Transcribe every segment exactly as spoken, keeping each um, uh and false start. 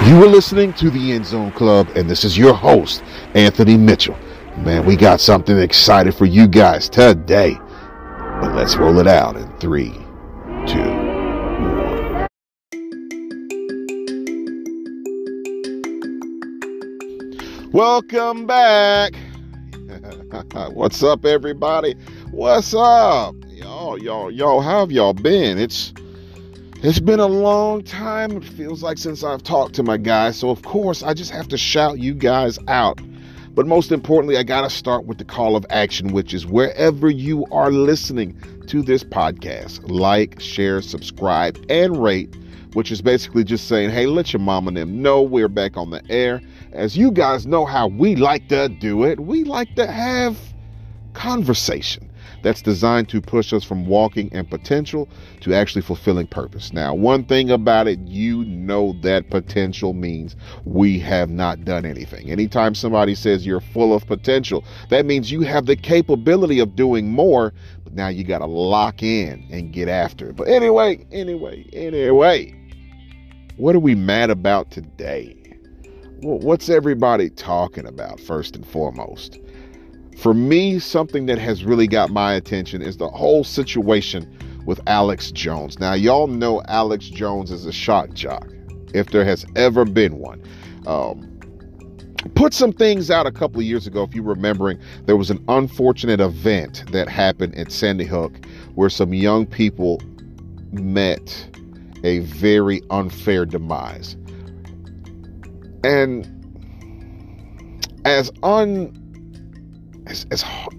You are listening to the End Zone Club, and this is your host, Anthony Mitchell. Man, we got something excited for you guys today. But let's roll it out in three, two, one. Welcome back. What's up, everybody? What's up? Y'all, y'all, y'all, how have y'all been? It's It's been a long time, it feels like, since I've talked to my guys. So, of course, I just have to shout you guys out. But most importantly, I got to start with the call of action, which is wherever you are listening to this podcast, like, share, subscribe, and rate, which is basically just saying, hey, let your mom and them know we're back on the air. As you guys know how we like to do it, we like to have conversation that's designed to push us from walking in potential to actually fulfilling purpose. Now, one thing about it, you know that potential means we have not done anything. Anytime somebody says you're full of potential, that means you have the capability of doing more, but now you got to lock in and get after it. But anyway, anyway, anyway, what are we mad about today? Well, what's everybody talking about first and foremost? For me, something that has really got my attention is the whole situation with Alex Jones. Now, y'all know Alex Jones is a shock jock, if there has ever been one. Um, put some things out a couple of years ago. If you're remembering, there was an unfortunate event that happened at Sandy Hook where some young people met a very unfair demise. And as un... It's, it's hard.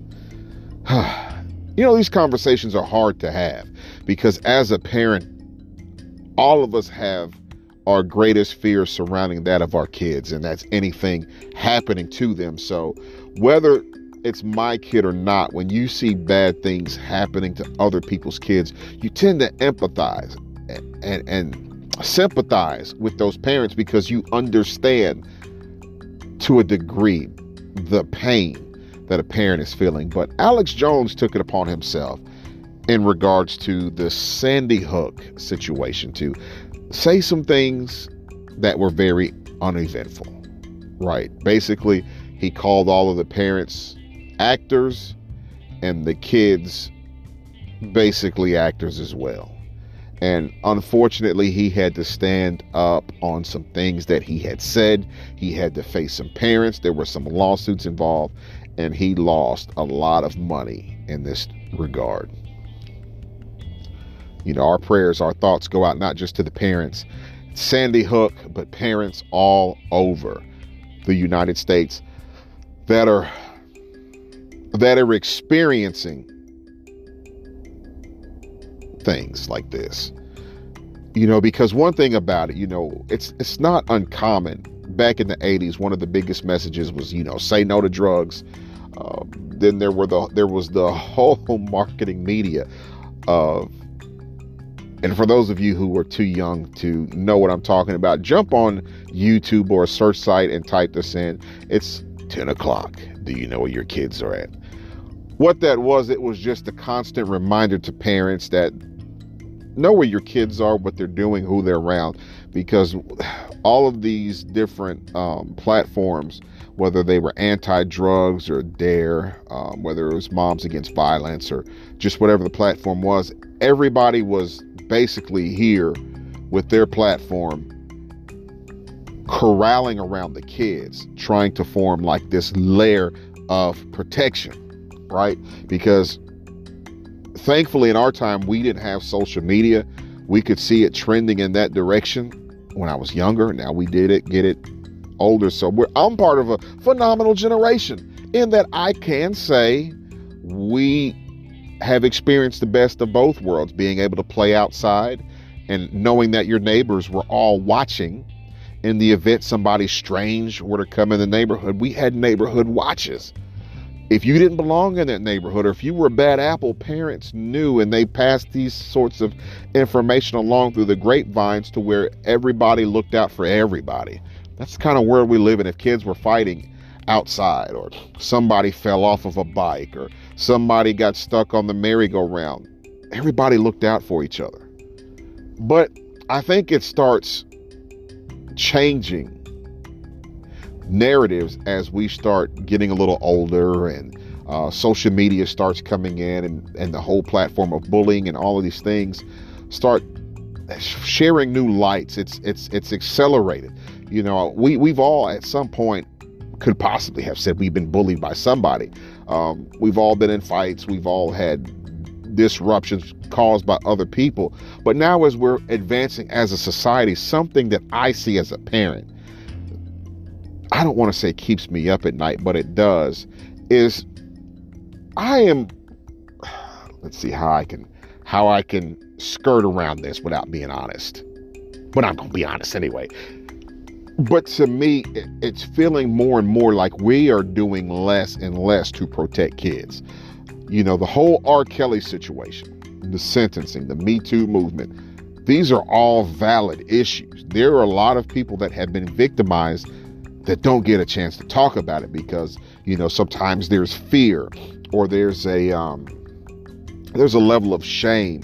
You know, these conversations are hard to have because as a parent, all of us have our greatest fears surrounding that of our kids, and that's anything happening to them. So whether it's my kid or not, when you see bad things happening to other people's kids, you tend to empathize and, and, and sympathize with those parents because you understand to a degree the pain that a parent is feeling. But Alex Jones took it upon himself in regards to the Sandy Hook situation to say some things that were very uneventful, right? Basically, he called all of the parents actors and the kids basically actors as well. And unfortunately, he had to stand up on some things that he had said. He had to face some parents. There were some lawsuits involved. And he lost a lot of money in this regard. You know, our prayers, our thoughts go out not just to the parents, Sandy Hook, but parents all over the United States that are that are experiencing things like this. You know, because one thing about it, you know, it's it's not uncommon. Back in the eighties, one of the biggest messages was, you know, say no to drugs. Uh, then there were the there was the whole marketing media of, and for those of you who were too young to know what I'm talking about, jump on YouTube or a search site and type this in. It's ten o'clock. Do you know where your kids are at? What that was, it was just a constant reminder to parents that know where your kids are, what they're doing, who they're around, because all of these different um, platforms, whether they were anti-drugs or DARE, um, whether it was Moms Against Violence or just whatever the platform was, everybody was basically here with their platform corralling around the kids, trying to form like this layer of protection, right? Because thankfully in our time, we didn't have social media. We could see it trending in that direction when I was younger. Now we did it, get it older. So we're, I'm part of a phenomenal generation in that I can say we have experienced the best of both worlds, being able to play outside and knowing that your neighbors were all watching. In the event somebody strange were to come in the neighborhood, we had neighborhood watches. If you didn't belong in that neighborhood, or if you were a bad apple, parents knew, and they passed these sorts of information along through the grapevines to where everybody looked out for everybody. That's the kind of world we live in. If kids were fighting outside, or somebody fell off of a bike, or somebody got stuck on the merry-go-round, everybody looked out for each other. But I think it starts changing narratives as we start getting a little older, and uh, social media starts coming in, and, and the whole platform of bullying and all of these things start sharing new lights. It's it's it's accelerated. You know, we we've all at some point could possibly have said we've been bullied by somebody. Um, we've all been in fights. We've all had disruptions caused by other people. But now, as we're advancing as a society, something that I see as a parent, I don't want to say keeps me up at night, but it does, is I am, let's see how I can, how I can skirt around this without being honest. But I'm going to be honest anyway. But to me, it, it's feeling more and more like we are doing less and less to protect kids. You know, the whole R. Kelly situation, the sentencing, the Me Too movement, these are all valid issues. There are a lot of people that have been victimized that don't get a chance to talk about it because, you know, sometimes there's fear, or there's a um, there's a level of shame,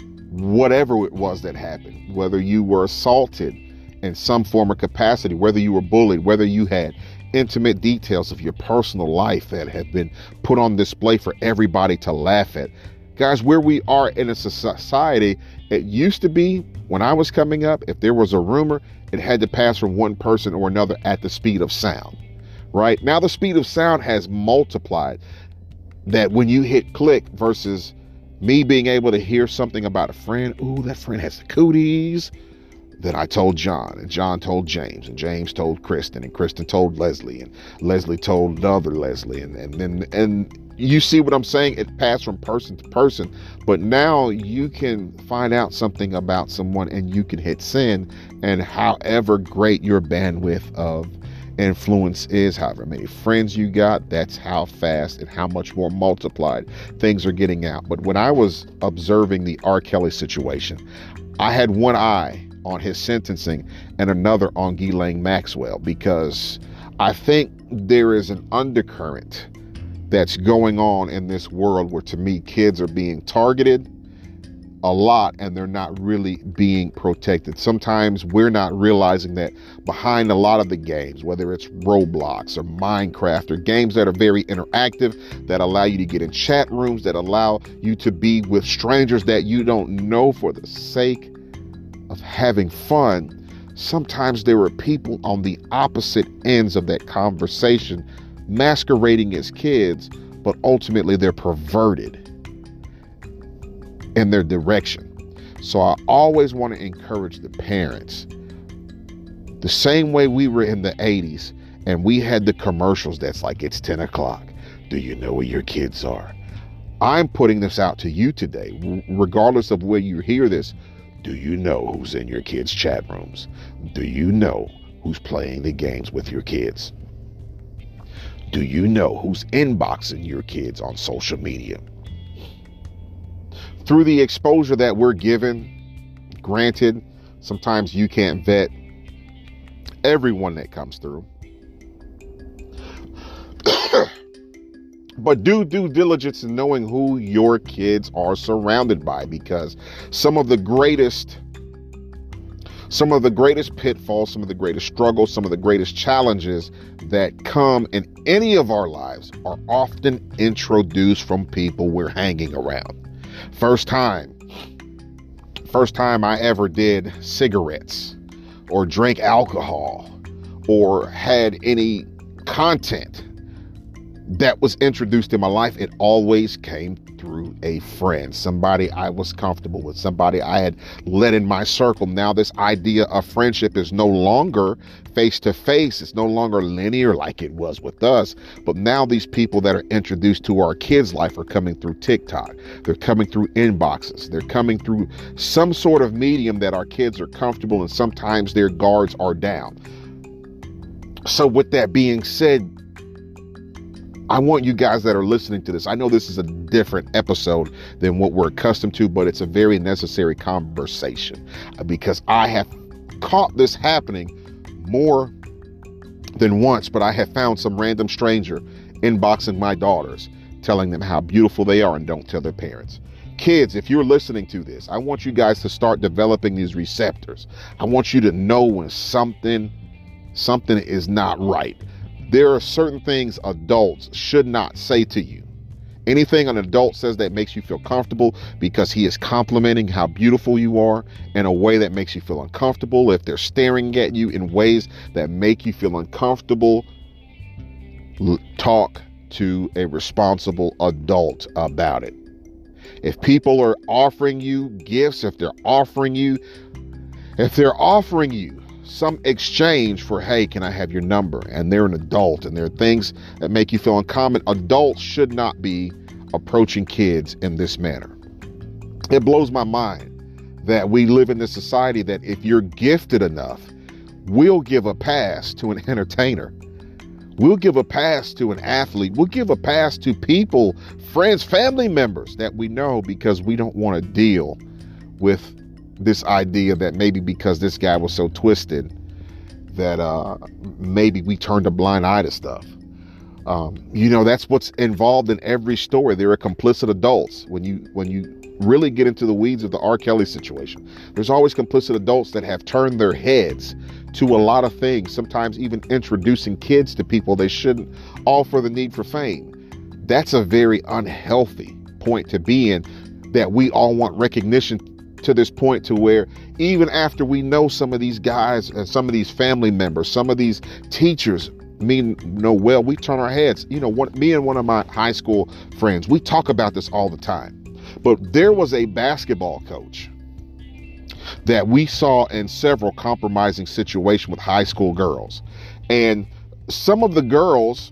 whatever it was that happened, whether you were assaulted in some form or capacity, whether you were bullied, whether you had intimate details of your personal life that have been put on display for everybody to laugh at. Guys, where we are in a society, it used to be when I was coming up, if there was a rumor, it had to pass from one person or another at the speed of sound, right? Now the speed of sound has multiplied, that when you hit click versus me being able to hear something about a friend, ooh, that friend has the cooties. Then I told John, and John told James, and James told Kristen, and Kristen told Leslie, and Leslie told the other Leslie, and and then and you see what I'm saying? It passed from person to person, but now you can find out something about someone and you can hit send, and however great your bandwidth of influence is, however many friends you got, that's how fast and how much more multiplied things are getting out. But when I was observing the R. Kelly situation, I had one eye on his sentencing and another on Ghislaine Maxwell, because I think there is an undercurrent that's going on in this world where, to me, kids are being targeted a lot and they're not really being protected. Sometimes we're not realizing that behind a lot of the games, whether it's Roblox or Minecraft or games that are very interactive, that allow you to get in chat rooms, that allow you to be with strangers that you don't know for the sake of having fun, sometimes there are people on the opposite ends of that conversation masquerading as kids, but ultimately they're perverted in their direction. So I always want to encourage the parents, the same way we were in the eighties and we had the commercials that's like, it's ten o'clock. Do you know where your kids are? I'm putting this out to you today, regardless of where you hear this. Do you know who's in your kids' chat rooms? Do you know who's playing the games with your kids? Do you know who's inboxing your kids on social media? Through the exposure that we're given, granted, sometimes you can't vet everyone that comes through. But do due diligence in knowing who your kids are surrounded by, because some of the greatest, some of the greatest pitfalls, some of the greatest struggles, some of the greatest challenges that come in any of our lives are often introduced from people we're hanging around. First time, first time I ever did cigarettes or drank alcohol or had any content that was introduced in my life, it always came through a friend, somebody I was comfortable with, somebody I had let in my circle. Now this idea of friendship is no longer face to face. It's no longer linear like it was with us. But now these people that are introduced to our kids' life are coming through TikTok. They're coming through inboxes. They're coming through some sort of medium that our kids are comfortable, and sometimes their guards are down. So with that being said, I want you guys that are listening to this, I know this is a different episode than what we're accustomed to, but it's a very necessary conversation, because I have caught this happening more than once. But I have found some random stranger inboxing my daughters, telling them how beautiful they are and don't tell their parents. kids, if you're listening to this, I want you guys to start developing these receptors. I want you to know when something, something is not right. There are certain things adults should not say to you. Anything an adult says that makes you feel comfortable because he is complimenting how beautiful you are in a way that makes you feel uncomfortable, if they're staring at you in ways that make you feel uncomfortable, talk to a responsible adult about it. If people are offering you gifts, if they're offering you, if they're offering you some exchange for, hey, can I have your number? And they're an adult and there are things that make you feel uncommon. Adults should not be approaching kids in this manner. It blows my mind that we live in this society that if you're gifted enough, we'll give a pass to an entertainer. We'll give a pass to an athlete. We'll give a pass to people, friends, family members that we know because we don't want to deal with this idea that maybe because this guy was so twisted that uh, maybe we turned a blind eye to stuff. Um, you know, that's what's involved in every story. There are complicit adults. When you when you really get into the weeds of the R. Kelly situation, there's always complicit adults that have turned their heads to a lot of things, sometimes even introducing kids to people they shouldn't, all for the need for fame. That's a very unhealthy point to be in, that we all want recognition to this point to where even after we know some of these guys and some of these family members, some of these teachers mean no well, we turn our heads. You know, one, me and one of my high school friends, we talk about this all the time. But there was a basketball coach that we saw in several compromising situations with high school girls. And some of the girls,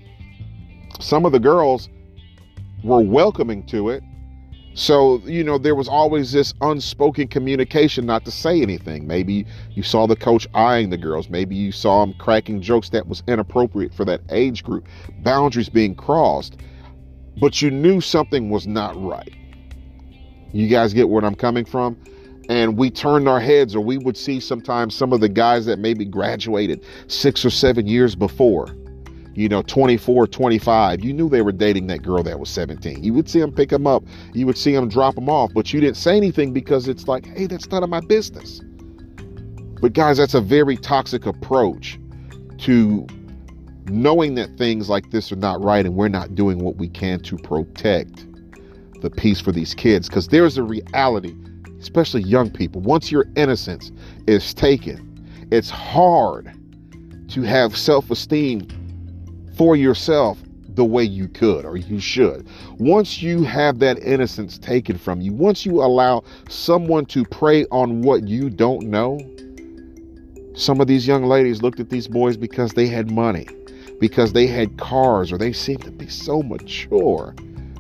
some of the girls were welcoming to it. So, you know, there was always this unspoken communication not to say anything. Maybe you saw the coach eyeing the girls. Maybe you saw him cracking jokes that was inappropriate for that age group. Boundaries being crossed. But you knew something was not right. You guys get where I'm coming from? And we turned our heads, or we would see sometimes some of the guys that maybe graduated six or seven years before, you know, twenty-four, twenty-five, you knew they were dating that girl that was seventeen. You would see them pick them up. You would see them drop them off, but you didn't say anything because it's like, hey, that's none of my business. But guys, that's a very toxic approach to knowing that things like this are not right and we're not doing what we can to protect the peace for these kids. Because there's a reality, especially young people, once your innocence is taken, it's hard to have self-esteem for yourself the way you could or you should. Once you have that innocence taken from you, once you allow someone to prey on what you don't know, some of these young ladies looked at these boys because they had money, because they had cars, or they seemed to be so mature,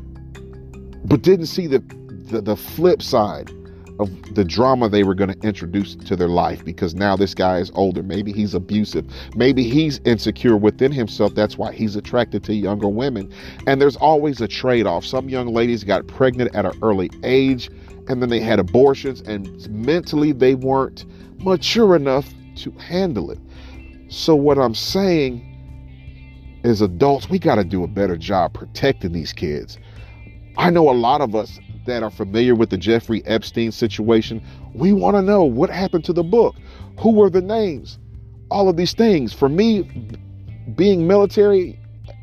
but didn't see the the, the flip side of the drama they were going to introduce to their life, because now this guy is older. Maybe he's abusive. Maybe he's insecure within himself. That's why he's attracted to younger women. And there's always a trade-off. Some young ladies got pregnant at an early age, and then they had abortions, and mentally they weren't mature enough to handle it. So what I'm saying is, adults, we got to do a better job protecting these kids. I know a lot of us that are familiar with the Jeffrey Epstein situation. We want to know what happened to the book. Who were the names? All of these things. For me, being military,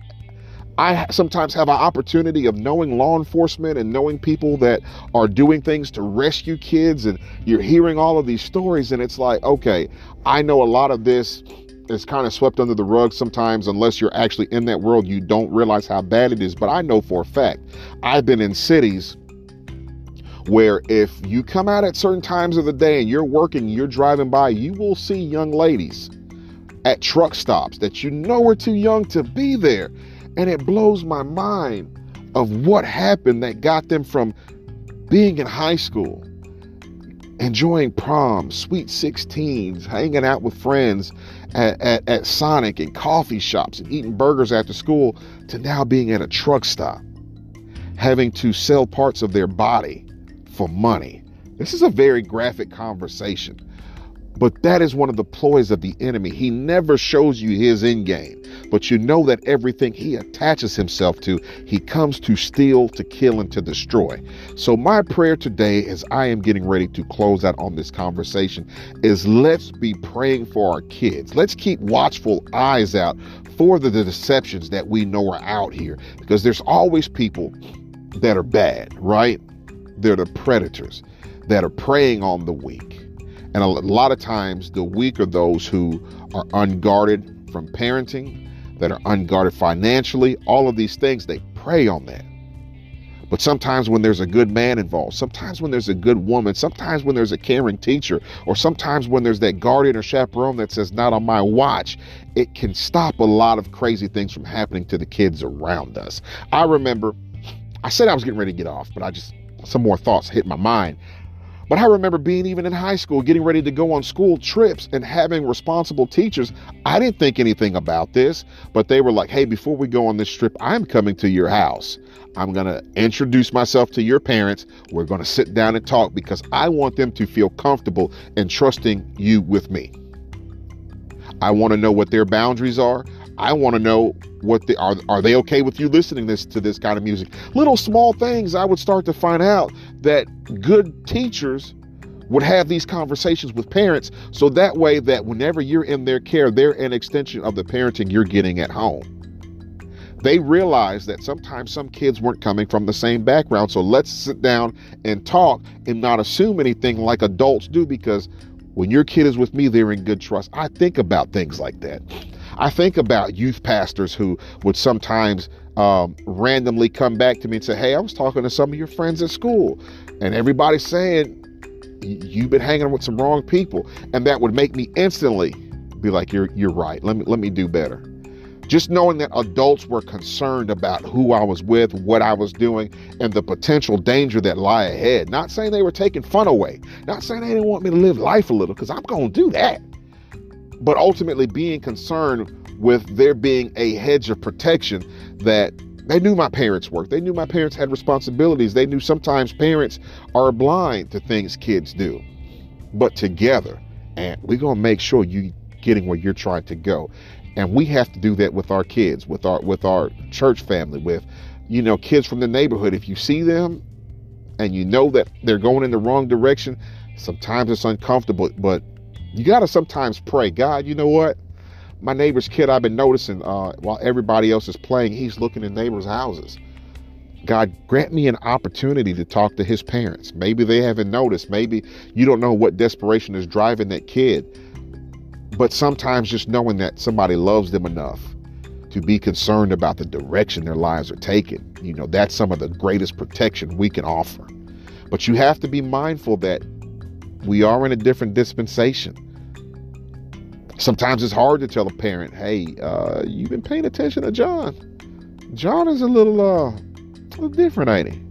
I sometimes have an opportunity of knowing law enforcement and knowing people that are doing things to rescue kids, and you're hearing all of these stories, and it's like, okay, I know a lot of this is kind of swept under the rug sometimes. Unless you're actually in that world, you don't realize how bad it is. But I know for a fact, I've been in cities where if you come out at certain times of the day and you're working, you're driving by, you will see young ladies at truck stops that you know are too young to be there. And it blows my mind of what happened that got them from being in high school, enjoying prom, sweet sixteens, hanging out with friends at, at, at Sonic and coffee shops and eating burgers after school, to now being at a truck stop, having to sell parts of their body for money. This is a very graphic conversation. But that is one of the ploys of the enemy. He never shows you his end game, but you know that everything he attaches himself to, he comes to steal, to kill, and to destroy. So my prayer today, as I am getting ready to close out on this conversation, is let's be praying for our kids. Let's keep watchful eyes out for the, the deceptions that we know are out here, because there's always people that are bad, right? They're the predators that are preying on the weak. And a lot of times the weak are those who are unguarded from parenting, that are unguarded financially. All of these things, they prey on that. But sometimes when there's a good man involved, sometimes when there's a good woman, sometimes when there's a caring teacher, or sometimes when there's that guardian or chaperone that says, not on my watch, it can stop a lot of crazy things from happening to the kids around us. I remember, I said I was getting ready to get off, but I just, some more thoughts hit my mind. But I remember being even in high school, getting ready to go on school trips and having responsible teachers. I didn't think anything about this, but they were like, hey, before we go on this trip, I'm coming to your house. I'm going to introduce myself to your parents. We're going to sit down and talk because I want them to feel comfortable and trusting you with me. I want to know what their boundaries are. I want to know what they are. Are they okay with you listening this to this kind of music? Little small things I would start to find out that good teachers would have these conversations with parents. So that way that whenever you're in their care, they're an extension of the parenting you're getting at home. They realize that sometimes some kids weren't coming from the same background. So let's sit down and talk and not assume anything like adults do, because when your kid is with me, they're in good trust. I think about things like that. I think about youth pastors who would sometimes um, randomly come back to me and say, hey, I was talking to some of your friends at school and everybody's saying you've been hanging with some wrong people. And that would make me instantly be like, you're you're right. Let me let me do better. Just knowing that adults were concerned about who I was with, what I was doing, and the potential danger that lie ahead. Not saying they were taking fun away. Not saying they didn't want me to live life a little, because I'm going to do that. But ultimately being concerned with there being a hedge of protection, that they knew my parents worked. They knew my parents had responsibilities. They knew sometimes parents are blind to things kids do. But together, and we're going to make sure you getting where you're trying to go. And we have to do that with our kids, with our with our church family, with, you know, kids from the neighborhood. If you see them and you know that they're going in the wrong direction, sometimes it's uncomfortable, but you got to sometimes pray, God, you know what? My neighbor's kid, I've been noticing uh, while everybody else is playing, he's looking in neighbors' houses. God, grant me an opportunity to talk to his parents. Maybe they haven't noticed. Maybe you don't know what desperation is driving that kid. But sometimes just knowing that somebody loves them enough to be concerned about the direction their lives are taking, you know, that's some of the greatest protection we can offer. But you have to be mindful that we are in a different dispensation. Sometimes it's hard to tell a parent, hey, uh, you've been paying attention to John. John is a little, uh, a little different, ain't he?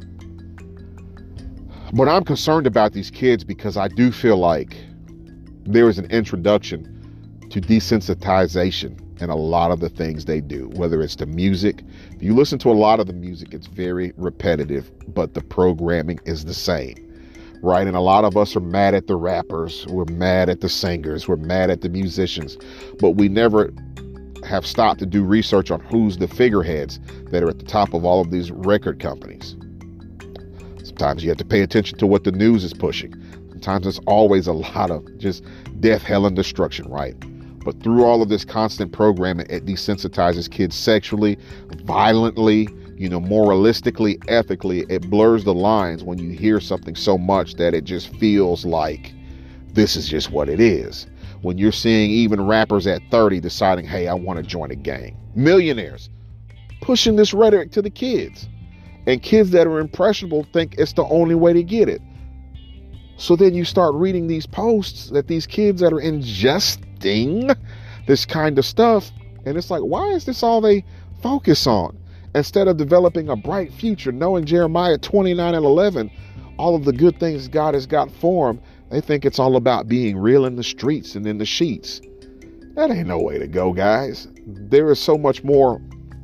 But I'm concerned about these kids because I do feel like there is an introduction to desensitization in a lot of the things they do, whether it's the music. If you listen to a lot of the music, it's very repetitive, but the programming is the same, right? And a lot of us are mad at the rappers. We're mad at the singers. We're mad at the musicians, but we never have stopped to do research on who's the figureheads that are at the top of all of these record companies. Sometimes you have to pay attention to what the news is pushing. Sometimes there's always a lot of just death, hell, and destruction, right? But through all of this constant programming, it desensitizes kids sexually, violently, you know, moralistically, ethically. It blurs the lines when you hear something so much that it just feels like this is just what it is. When you're seeing even rappers at thirty deciding, hey, I want to join a gang. Millionaires pushing this rhetoric to the kids. And kids that are impressionable think it's the only way to get it. So then you start reading these posts that these kids that are ingesting this kind of stuff, and it's like, why is this all they focus on? Instead of developing a bright future, knowing Jeremiah twenty-nine and eleven, all of the good things God has got for them, they think it's all about being real in the streets and in the sheets. That ain't no way to go, guys. There is so much more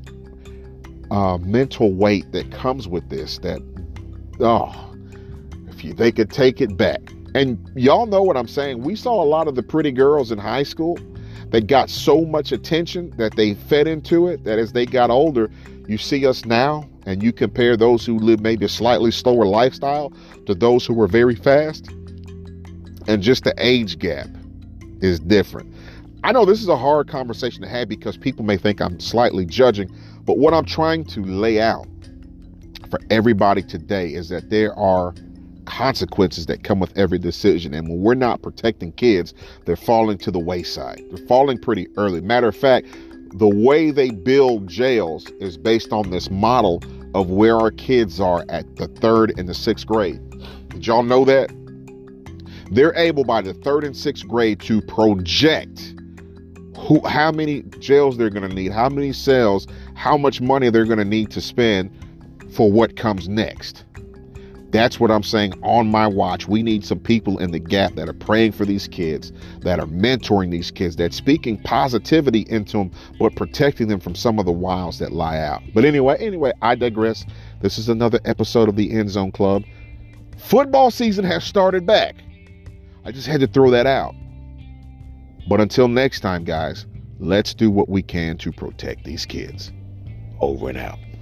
uh, mental weight that comes with this that, oh, if you, they could take it back. And y'all know what I'm saying. We saw a lot of the pretty girls in high school that got so much attention that they fed into it, that as they got older, you see us now and you compare those who live maybe a slightly slower lifestyle to those who were very fast, and just the age gap is different. I know this is a hard conversation to have because people may think I'm slightly judging, but what I'm trying to lay out for everybody today is that there are consequences that come with every decision. And when we're not protecting kids, they're falling to the wayside. They're falling pretty early. Matter of fact, the way they build jails is based on this model of where our kids are at the third and the sixth grade. Did y'all know that? They're able by the third and sixth grade to project who, how many jails they're going to need, how many cells, how much money they're going to need to spend for what comes next. That's what I'm saying. On my watch, we need some people in the gap that are praying for these kids, that are mentoring these kids, that speaking positivity into them, but protecting them from some of the wiles that lie out. But anyway, anyway, I digress. This is another episode of the End Zone Club. Football season has started back. I just had to throw that out. But until next time, guys, let's do what we can to protect these kids. Over and out.